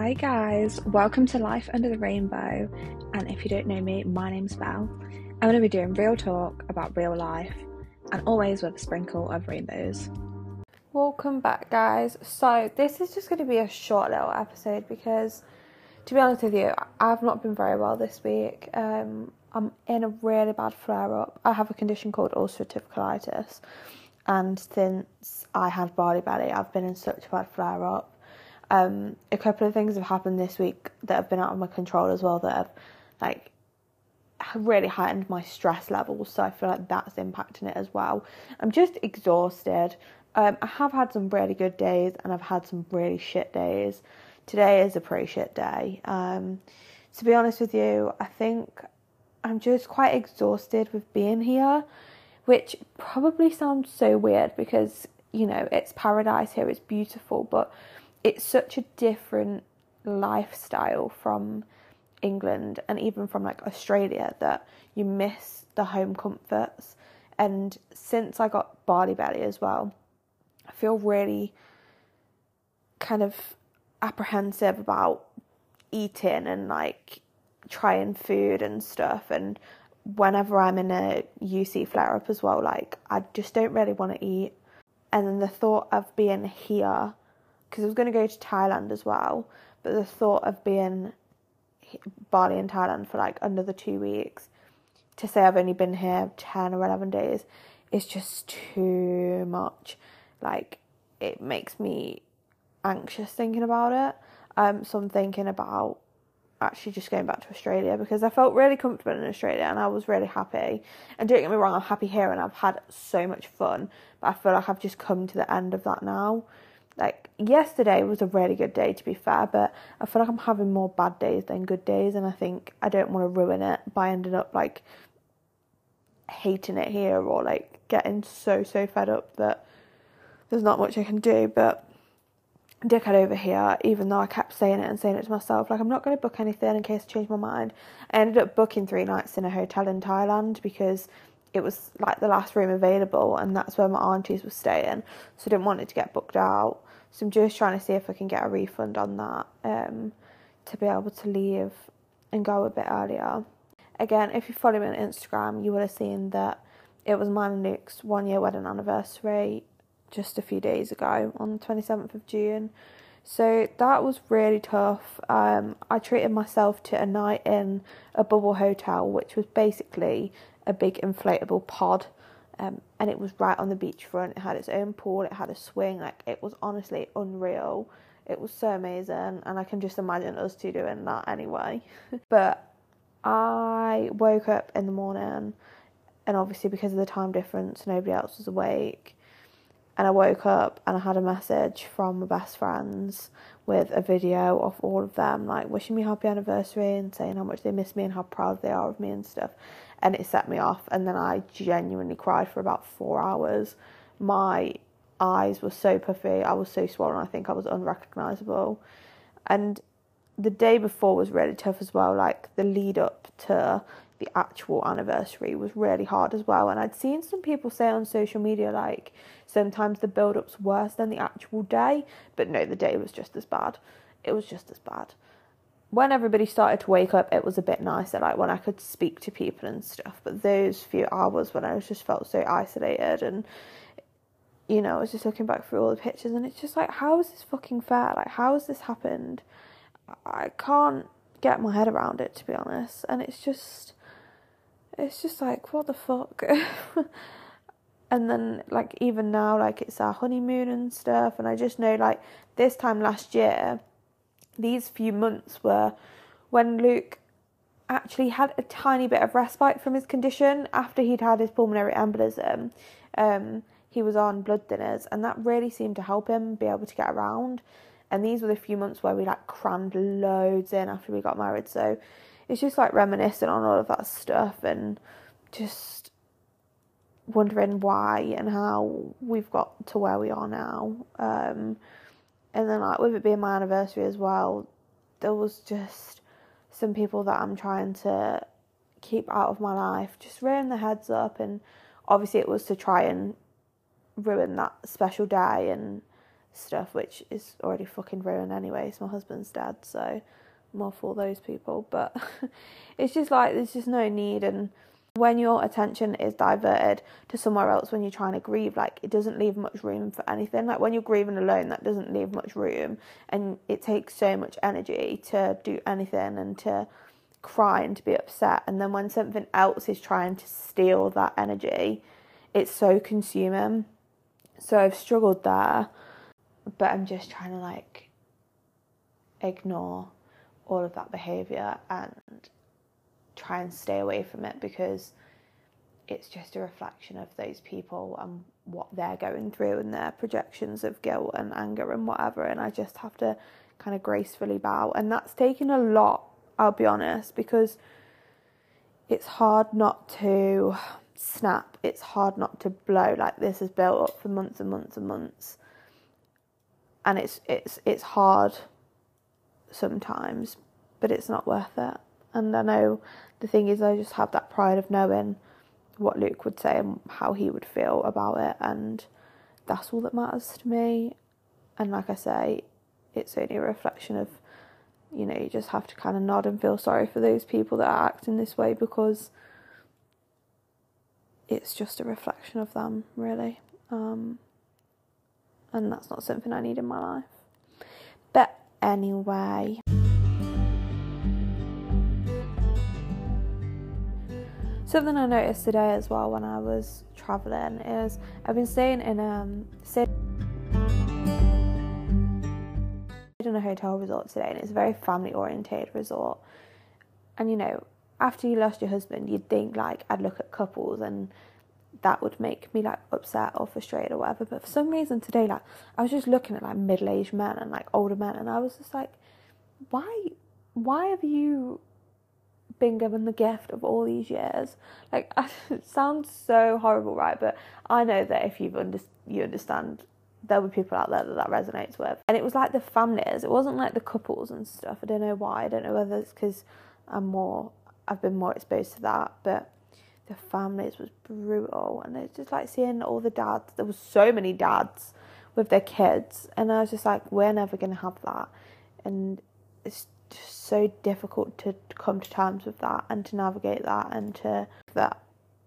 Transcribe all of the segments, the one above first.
Hi guys, welcome to Life Under the Rainbow, and if you don't know me, my name's Belle. I'm going to be doing real talk about real life, and always with a sprinkle of rainbows. Welcome back guys. So this is just going to be a short little episode because, to be honest with you, I've not been very well this week. I'm in a really bad flare-up. I have a condition called ulcerative colitis, and since I had Barley Belly, I've been in such a bad flare-up. A couple of things have happened this week that have been out of my control as well, that have really heightened my stress levels, so I feel like that's impacting it as well. I'm just exhausted. I have had some really good days and I've had some really shit days. Today is a pretty shit day. To be honest with you, I think I'm just quite exhausted with being here, which probably sounds so weird because, you know, it's paradise here, it's beautiful, but it's such a different lifestyle from England and even from like Australia that you miss the home comforts. And since I got Barley Belly as well, I feel really kind of apprehensive about eating and like trying food and stuff. And whenever I'm in a UC flare up as well, like I just don't really want to eat. And then the thought of being here, because I was going to go to Thailand as well, but the thought of being Bali in Thailand for like another 2 weeks, to say I've only been here 10 or 11 days, is just too much. Like, it makes me anxious thinking about it. So I'm thinking about actually just going back to Australia, because I felt really comfortable in Australia and I was really happy. And don't get me wrong, I'm happy here and I've had so much fun, but I feel like I've just come to the end of that now. Like, yesterday was a really good day, to be fair, but I feel like I'm having more bad days than good days, and I think I don't want to ruin it by ending up, like, hating it here or, like, getting so fed up that there's not much I can do. But dickhead over here, even though I kept saying it to myself, like, I'm not going to book anything in case I change my mind. I ended up booking 3 nights in a hotel in Thailand because it was, like, the last room available, and that's where my aunties were staying, so I didn't want it to get booked out. So I'm just trying to see if I can get a refund on that, to be able to leave and go a bit earlier. Again, if you follow me on Instagram, you would have seen that it was mine and Luke's 1-year wedding anniversary just a few days ago on the 27th of June. So that was really tough. I treated myself to a night in a bubble hotel, which was basically a big inflatable pod. And it was right on the beachfront. It had its own pool, it had a swing, like, it was honestly unreal. It was so amazing, and I can just imagine us two doing that anyway. But I woke up in the morning, and obviously because of the time difference, nobody else was awake. And I woke up and I had a message from my best friends with a video of all of them, like, wishing me happy anniversary and saying how much they miss me and how proud they are of me and stuff. And it set me off, and then I genuinely cried for about 4 hours. My eyes were so puffy, I was so swollen, I think I was unrecognisable. And the day before was really tough as well, like, the lead up to the actual anniversary was really hard as well. And I'd seen some people say on social media, like, sometimes the build-up's worse than the actual day, but no, the day was just as bad. It was just as bad. When everybody started to wake up, it was a bit nicer, like, when I could speak to people and stuff, but those few hours when I was just felt so isolated, and, you know, I was just looking back through all the pictures, and it's just like, how is this fucking fair? Like, how has this happened? I can't get my head around it, to be honest, and it's just like, what the fuck? And then, like, even now, like, it's our honeymoon and stuff, and I just know, like, this time last year, these few months were when Luke actually had a tiny bit of respite from his condition after he'd had his pulmonary embolism. He was on blood thinners, and that really seemed to help him be able to get around. And these were the few months where we, like, crammed loads in after we got married. So it's just, like, reminiscing on all of that stuff and just wondering why and how we've got to where we are now. And then, like, with it being my anniversary as well, there was just some people that I'm trying to keep out of my life just rearing their heads up, and obviously it was to try and ruin that special day and stuff, which is already fucking ruined anyway. So my husband's dead, so I'm all for those people. But it's just like, there's just no need. And when your attention is diverted to somewhere else when you're trying to grieve, like, it doesn't leave much room for anything. Like, when you're grieving alone, that doesn't leave much room, and it takes so much energy to do anything and to cry and to be upset. And then when something else is trying to steal that energy, it's so consuming. So I've struggled there, but I'm just trying to, like, ignore all of that behaviour and try and stay away from it, because it's just a reflection of those people and what they're going through and their projections of guilt and anger and whatever. And I just have to kind of gracefully bow. And that's taken a lot, I'll be honest, because it's hard not to snap. It's hard not to blow. Like, this has built up for months and months and months. And it's hard sometimes, but it's not worth it. And I know the thing is, I just have that pride of knowing what Luke would say and how he would feel about it, and that's all that matters to me. And like I say, it's only a reflection of, you know, you just have to kind of nod and feel sorry for those people that are acting this way, because it's just a reflection of them, really. And that's not something I need in my life. But anyway, something I noticed today as well when I was travelling is I've been staying in a hotel resort today, and it's a very family oriented resort. And you know, after you lost your husband, you'd think like I'd look at couples and that would make me like upset or frustrated or whatever. But for some reason today, like, I was just looking at like middle-aged men and like older men, and I was just like, why have you been given the gift of all these years? Like, it sounds so horrible, right? But I know that if you understand, there'll be people out there that resonates with. And it was like the families, it wasn't like the couples and stuff. I don't know why. I don't know whether it's because I've been more exposed to that, but the families was brutal. And it's just like seeing all the dads. There was so many dads with their kids, and I was just like, we're never going to have that. And it's just so difficult to come to terms with that and to navigate that, and to that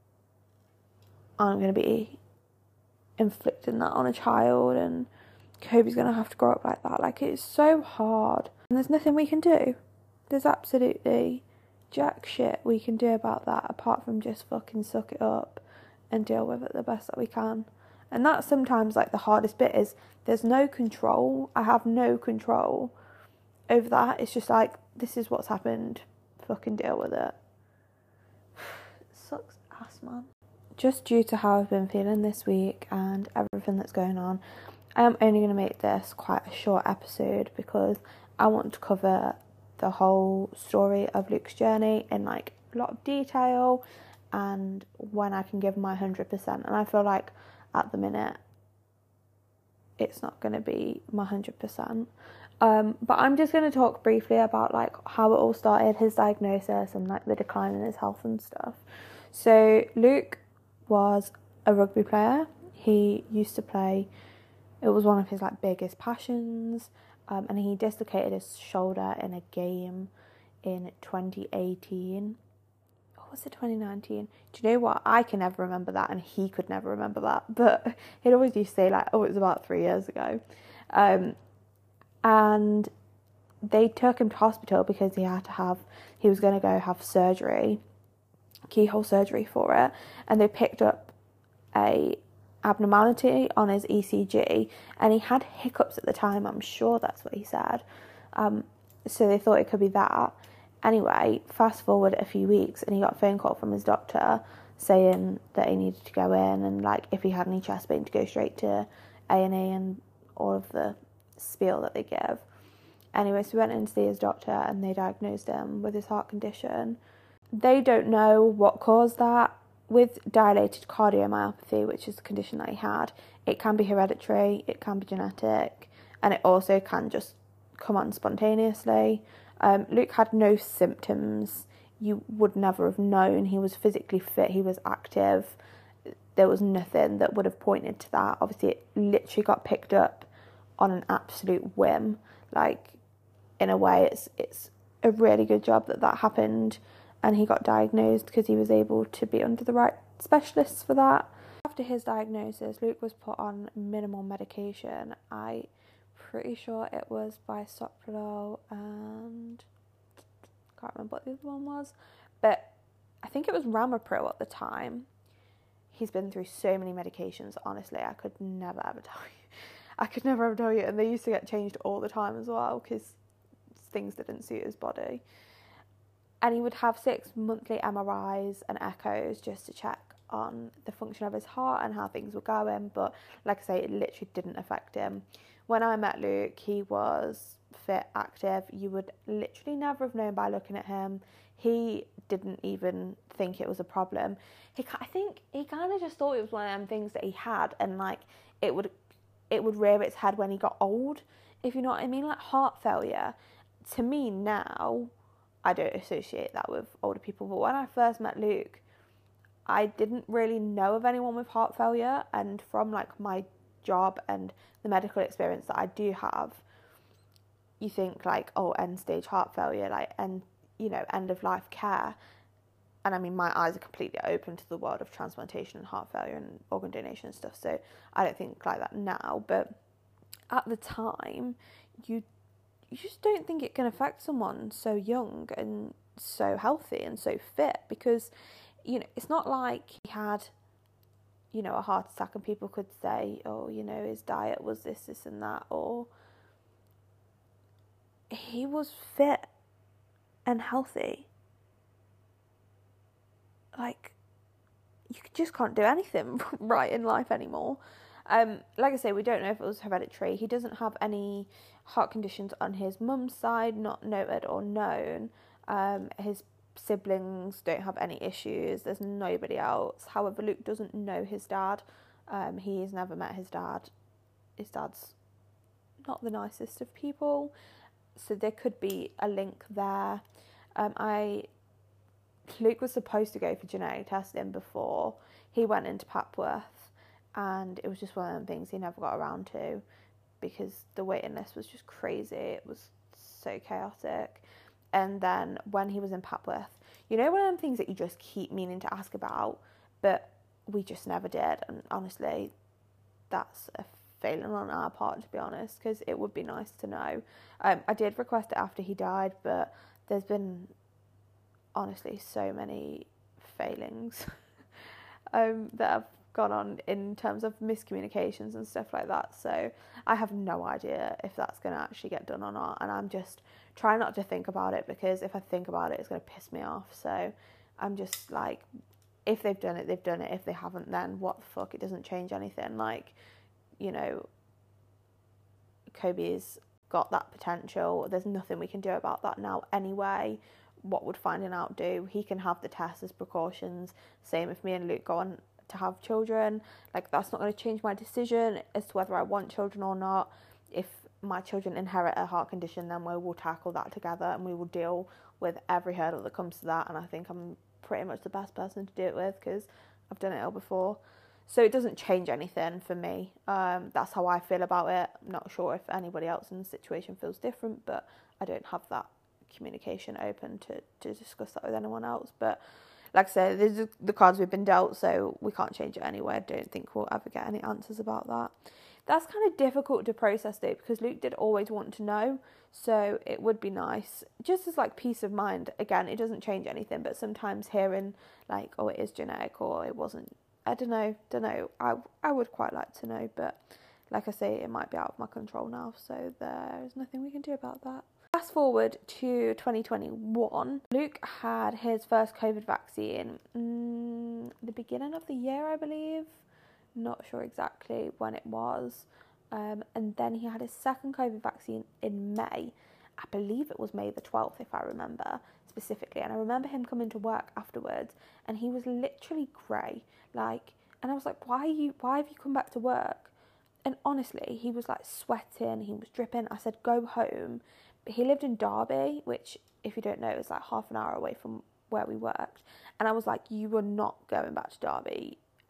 I'm going to be inflicting that on a child, and Kobe's going to have to grow up like that. Like, it's so hard, and there's nothing we can do. There's absolutely jack shit we can do about that, apart from just fucking suck it up and deal with it the best that we can. And that's sometimes like the hardest bit, is there's no control. I have no control over that. It's just like, this is what's happened, fucking deal with it. It sucks ass, man. Just due to how I've been feeling this week and everything that's going on, I am only going to make this quite a short episode, because I want to cover the whole story of Luke's journey in like a lot of detail, and when I can give my 100%. And I feel like at the minute it's not going to be my 100%. But I'm just going to talk briefly about like how it all started, his diagnosis, and like the decline in his health and stuff. So Luke was a rugby player. He used to play, it was one of his like biggest passions, and he dislocated his shoulder in a game in 2018. Or was it 2019? Do you know what? I can never remember that, and he could never remember that. But he'd always used to say like, oh, it was about 3 years ago. And they took him to hospital because he was going to go have surgery, keyhole surgery for it, and they picked up a abnormality on his ECG, and he had hiccups at the time. I'm sure that's what he said. So they thought it could be that. Anyway, fast forward a few weeks, and he got a phone call from his doctor saying that he needed to go in, and like if he had any chest pain, to go straight to A&E and all of the spiel that they give. Anyway, so we went in to see his doctor, and they diagnosed him with his heart condition. They don't know what caused that. With dilated cardiomyopathy, which is the condition that he had, it can be hereditary, it can be genetic, and it also can just come on spontaneously. Luke had no symptoms. You would never have known. He was physically fit, he was active. There was nothing that would have pointed to that. Obviously, it literally got picked up on an absolute whim. Like, in a way, it's a really good job that happened and he got diagnosed, because he was able to be under the right specialists for that. After his diagnosis, Luke was put on minimal medication. I'm pretty sure it was bisoprolol and I can't remember what the other one was, but I think it was Ramipril at the time. He's been through so many medications, honestly, I could never ever tell you. And they used to get changed all the time as well, because things didn't suit his body. And he would have 6 monthly MRIs and echoes just to check on the function of his heart and how things were going. But like I say, it literally didn't affect him. When I met Luke, he was fit, active. You would literally never have known by looking at him. He didn't even think it was a problem. I think he kind of just thought it was one of them things that he had, and like it would rear its head when he got old, if you know what I mean. Like heart failure, to me now, I don't associate that with older people. But when I first met Luke, I didn't really know of anyone with heart failure, and from like my job and the medical experience that I do have, you think like, oh, end stage heart failure, like, and end of life care. And I mean, my eyes are completely open to the world of transplantation and heart failure and organ donation and stuff, so I don't think like that now. But at the time, you just don't think it can affect someone so young and so healthy and so fit, because it's not like he had a heart attack and people could say, oh, his diet was this and that, or he was fit and healthy. Like, you just can't do anything right in life anymore. Like I say, we don't know if it was hereditary. He doesn't have any heart conditions on his mum's side, not noted or known. His siblings don't have any issues. There's nobody else. However, Luke doesn't know his dad. He's never met his dad. His dad's not the nicest of people, so there could be a link there. Luke was supposed to go for genetic testing before he went into Papworth, and it was just one of them things he never got around to, because the waiting list was just crazy. It was so chaotic. And then when he was in Papworth, one of them things that you just keep meaning to ask about, but we just never did. And honestly, that's a failing on our part, to be honest, because it would be nice to know. I did request it after he died, but there's been honestly so many failings that have gone on in terms of miscommunications and stuff like that, so I have no idea if that's going to actually get done or not, and I'm just trying not to think about it, because if I think about it, it's going to piss me off. So I'm just like, if they've done it, they've done it. If they haven't, then what the fuck, it doesn't change anything. Like, Kobe's got that potential. There's nothing we can do about that now anyway. What would finding out do? He can have the test as precautions. Same if me and Luke go on to have children. Like, that's not going to change my decision as to whether I want children or not. If my children inherit a heart condition, then we will tackle that together and we will deal with every hurdle that comes to that. And I think I'm pretty much the best person to do it with, because I've done it all before. So it doesn't change anything for me. That's how I feel about it. I'm not sure if anybody else in the situation feels different, but I don't have that communication open to discuss that with anyone else. But like I said, these are the cards we've been dealt, so we can't change it anyway. I don't think we'll ever get any answers about that. That's kind of difficult to process though, because Luke did always want to know, so it would be nice, just as like peace of mind. Again, it doesn't change anything, but sometimes hearing like, oh, it is genetic, or it wasn't, I don't know. I would quite like to know, but like I say, it might be out of my control now, so there's nothing we can do about that. Fast forward to 2021, Luke had his first COVID vaccine the beginning of the year, I believe. Not sure exactly when it was. And then he had his second COVID vaccine in May. I believe it was May the 12th, if I remember specifically. And I remember him coming to work afterwards, and he was literally grey. And I was like, why have you come back to work? And honestly, he was like sweating, he was dripping. I said, go home. But he lived in Derby, which, if you don't know, is like half an hour away from where we worked. And I was like, you were not going back to Derby.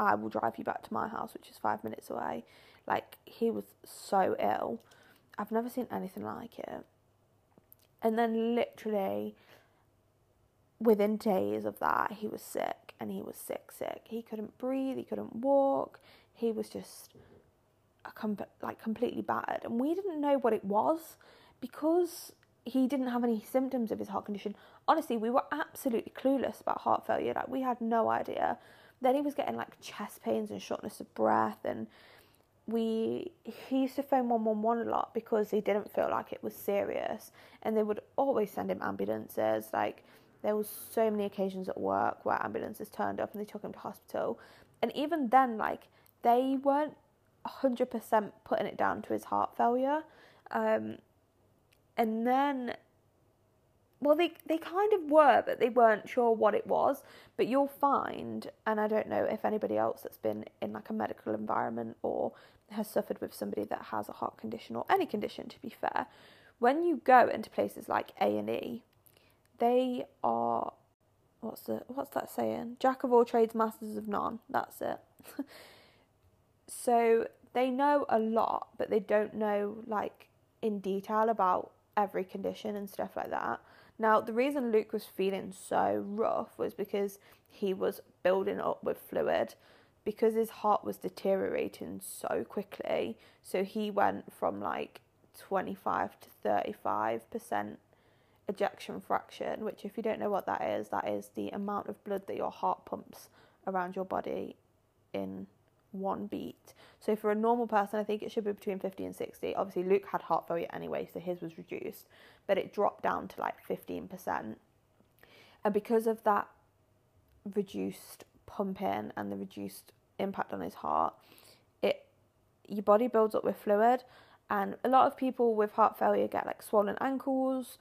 I will drive you back to my house, which is 5 minutes away. Like, he was so ill. I've never seen anything like it. And then literally within days of that, he was sick, and he was sick. He couldn't breathe, he couldn't walk. He was just completely battered, and we didn't know what it was because he didn't have any symptoms of his heart condition. Honestly, we were absolutely clueless about heart failure. Like, we had no idea. Then he was getting like chest pains and shortness of breath, and he used to phone 111 a lot because he didn't feel like it was serious, and they would always send him ambulances. Like, there was so many occasions at work where ambulances turned up and they took him to hospital, and even then, like, they weren't 100% putting it down to his heart failure. And then, well, they kind of were, but they weren't sure what it was. But you'll find, and I don't know if anybody else that's been in like a medical environment or has suffered with somebody that has a heart condition, or any condition to be fair, when you go into places like A&E, they are, what's that saying? Jack of all trades, masters of none. That's it. So they know a lot, but they don't know like in detail about every condition and stuff like that. Now, the reason Luke was feeling so rough was because he was building up with fluid, because his heart was deteriorating so quickly. So he went from like 25 to 35% ejection fraction, which, if you don't know what that is the amount of blood that your heart pumps around your body in one beat. So for a normal person, I think it should be between 50 and 60. Obviously, Luke had heart failure anyway, so his was reduced, but it dropped down to like 15%. And because of that reduced pumping and the reduced impact on his heart, your body builds up with fluid, and a lot of people with heart failure get like swollen ankles,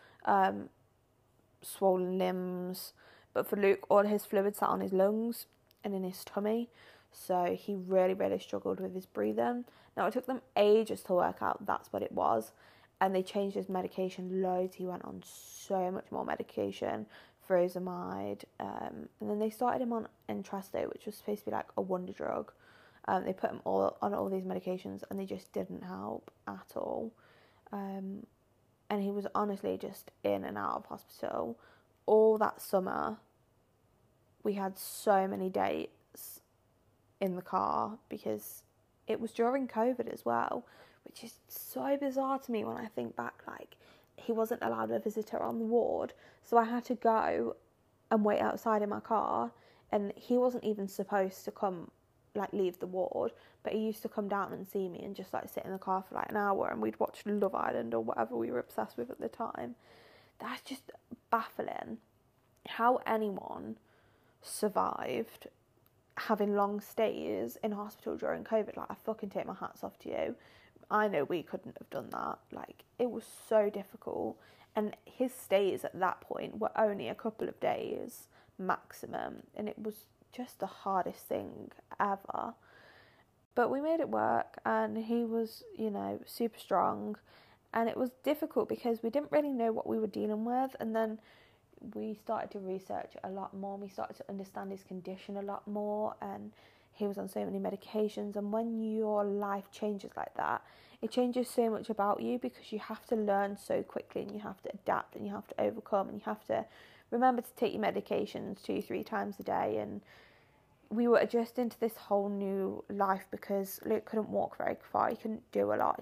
swollen limbs, but for Luke, all his fluid sat on his lungs and in his tummy. So he really, really struggled with his breathing. Now, it took them ages to work out that's what it was. And they changed his medication loads. He went on so much more medication, furosemide. And then they started him on Entresto, which was supposed to be like a wonder drug. They put him all on all these medications, and they just didn't help at all. And he was honestly just in and out of hospital. All that summer, we had so many dates in the car, because it was during COVID as well, which is so bizarre to me when I think back. Like, he wasn't allowed a visitor on the ward, so I had to go and wait outside in my car, and he wasn't even supposed to come, like, leave the ward, but he used to come down and see me and just like sit in the car for like an hour, and we'd watch Love Island or whatever we were obsessed with at the time. That's just baffling how anyone survived having long stays in hospital during COVID. Like, I fucking take my hats off to you. I know we couldn't have done that. Like, it was so difficult, and his stays at that point were only a couple of days maximum, and it was just the hardest thing ever. But we made it work, and he was, super strong, and it was difficult because we didn't really know what we were dealing with. And then we started to research a lot more, we started to understand his condition a lot more, and he was on so many medications. And when your life changes like that, it changes so much about you, because you have to learn so quickly, and you have to adapt, and you have to overcome, and you have to remember to take your medications 2-3 times a day. And we were adjusting to this whole new life, because Luke couldn't walk very far, he couldn't do a lot,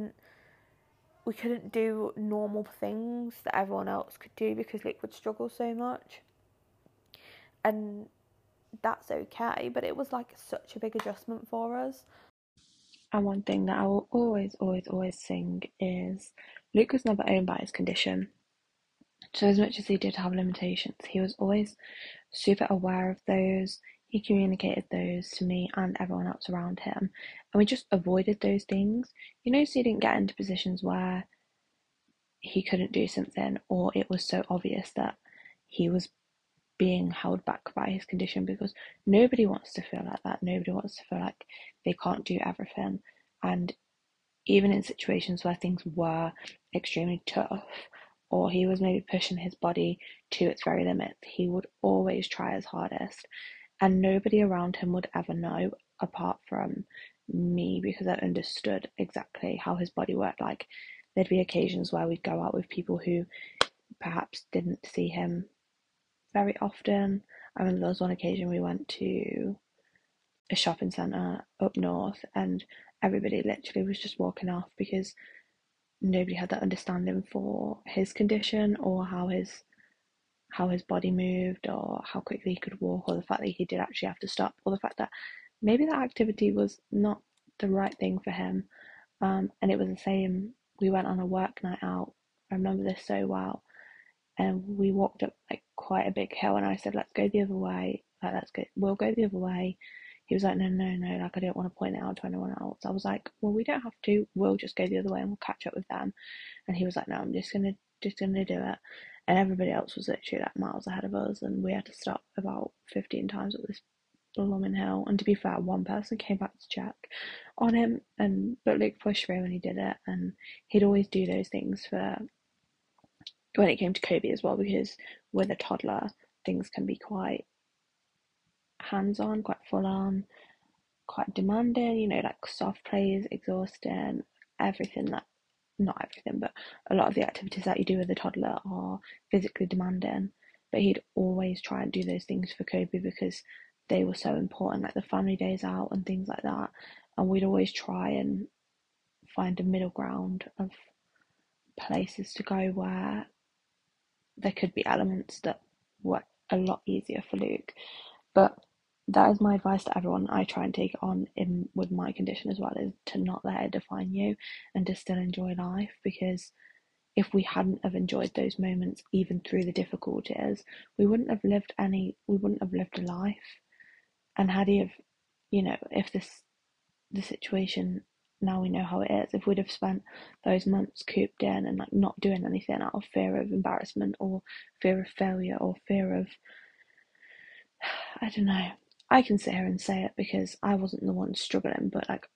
we couldn't do normal things that everyone else could do, because Luke would struggle so much. And that's okay, but it was like such a big adjustment for us. And one thing that I will always sing is, Luke was never owned by his condition. So as much as he did have limitations, he was always super aware of those. He communicated those to me and everyone else around him, and we just avoided those things, so he didn't get into positions where he couldn't do something, or it was so obvious that he was being held back by his condition, because nobody wants to feel like that. Nobody wants to feel like they can't do everything. And even in situations where things were extremely tough, or he was maybe pushing his body to its very limits, he would always try his hardest, and nobody around him would ever know apart from me, because I understood exactly how his body worked. Like, there'd be occasions where we'd go out with people who perhaps didn't see him very often. I remember there was one occasion we went to a shopping centre up north, and everybody literally was just walking off because nobody had that understanding for his condition, or how his body moved, or how quickly he could walk, or the fact that he did actually have to stop, or the fact that maybe that activity was not the right thing for him. And it was the same. We went on a work night out. I remember this so well. And we walked up like quite a big hill, and I said, "Let's go the other way. Like, we'll go the other way." He was like, "No, no, no, like I don't want to point it out to anyone else." I was like, "Well, we don't have to. We'll just go the other way and we'll catch up with them." And he was like, "No, I'm just gonna do it." And everybody else was literally like miles ahead of us, and we had to stop about 15 times at this blooming hill. And to be fair, one person came back to check on him, but Luke pushed through and he did it. And he'd always do those things for when it came to Kobe as well, because with a toddler, things can be quite hands-on, quite full-on, quite demanding, like soft plays, exhausting, everything that, not everything, but a lot of the activities that you do with a toddler are physically demanding. But he'd always try and do those things for Kobe because they were so important, like the family days out and things like that. And we'd always try and find a middle ground of places to go where there could be elements that were a lot easier for Luke. But that is my advice to everyone. I try and take it on in with my condition as well, is to not let it define you and to still enjoy life, because if we hadn't have enjoyed those moments even through the difficulties, we wouldn't have lived a life. And had he have, if the situation, now we know how it is, if we'd have spent those months cooped in and like not doing anything out of fear of embarrassment or fear of failure or fear of, I don't know, I can sit here and say it because I wasn't the one struggling, but like,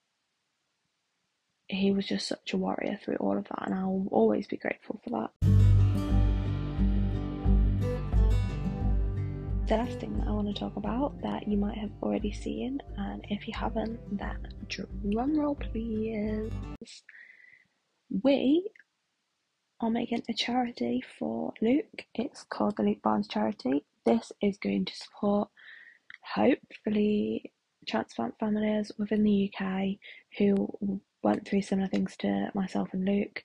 he was just such a warrior through all of that, and I'll always be grateful for that. The last thing that I want to talk about that you might have already seen, and if you haven't, then drum roll please. We are making a charity for Luke. It's called the Luke Barnes Charity. This is going to support, hopefully, transplant families within the UK who went through similar things to myself and Luke,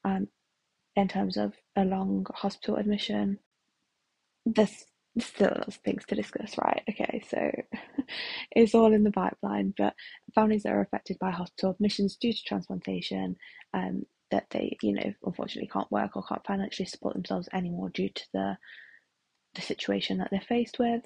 in terms of a long hospital admission. There's still lots of things to discuss, right? Okay, so it's all in the pipeline, but families that are affected by hospital admissions due to transplantation, that they, unfortunately can't work or can't financially support themselves anymore due to the situation that they're faced with.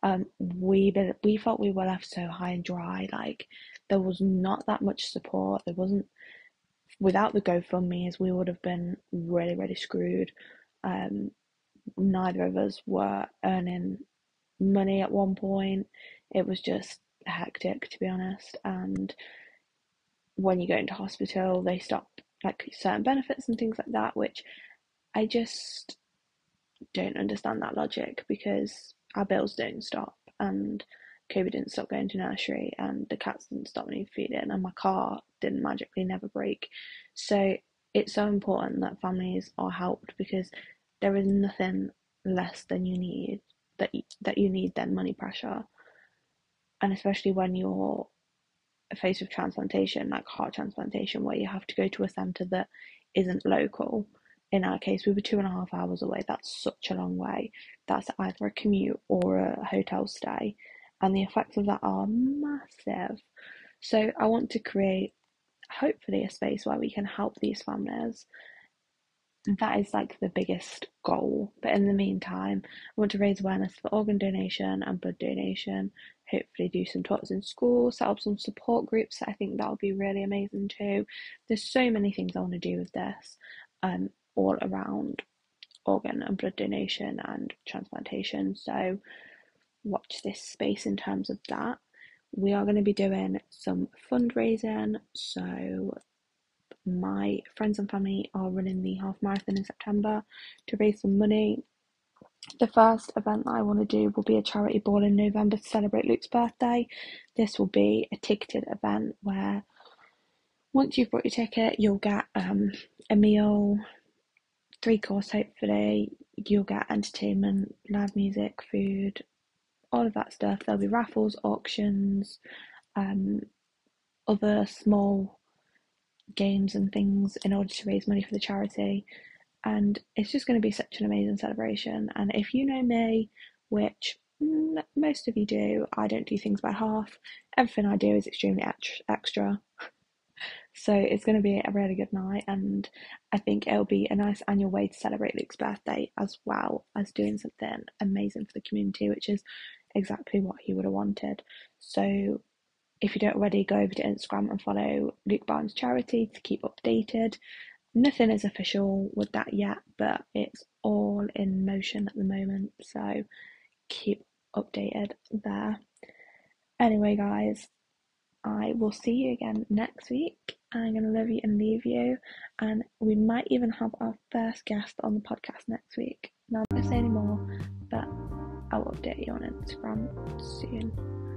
We felt we were left so high and dry. Like, there was not that much support. There wasn't, without the GoFundMe's, we would have been really, really screwed. Neither of us were earning money at one point. It was just hectic, to be honest. And when you go into hospital, they stop like certain benefits and things like that, which I just don't understand that logic, because our bills don't stop, and Kobe didn't stop going to nursery, and the cats didn't stop me feeding, and my car didn't magically never break. So it's so important that families are helped, because there is nothing less than you need that you need than money pressure. And especially when you're faced with transplantation, like heart transplantation, where you have to go to a centre that isn't local. In our case, we were 2.5 hours away. That's such a long way. That's either a commute or a hotel stay, and the effects of that are massive. So I want to create, hopefully, a space where we can help these families. That is like the biggest goal. But in the meantime, I want to raise awareness for organ donation and blood donation. Hopefully do some talks in school, set up some support groups. I think that would be really amazing too. There's so many things I want to do with this, all around organ and blood donation and transplantation. So watch this space in terms of that. We are going to be doing some fundraising. So my friends and family are running the half marathon in September to raise some money. The first event that I want to do will be a charity ball in November to celebrate Luke's birthday. This will be a ticketed event where once you've bought your ticket, you'll get a meal, 3-course hopefully, you'll get entertainment, live music, food, all of that stuff. There'll be raffles, auctions, other small games and things in order to raise money for the charity. And it's just going to be such an amazing celebration. And if you know me, which most of you do, I don't do things by half. Everything I do is extremely extra. So it's going to be a really good night, and I think it'll be a nice annual way to celebrate Luke's birthday, as well as doing something amazing for the community, which is exactly what he would have wanted. So if you don't already, go over to Instagram and follow Luke Barnes Charity to keep updated. Nothing is official with that yet, but it's all in motion at the moment, so keep updated there. Anyway, guys, I will see you again next week. I'm going to love you and leave you, and we might even have our first guest on the podcast next week. Now, I'm not going to say any more, but I'll update you on Instagram soon.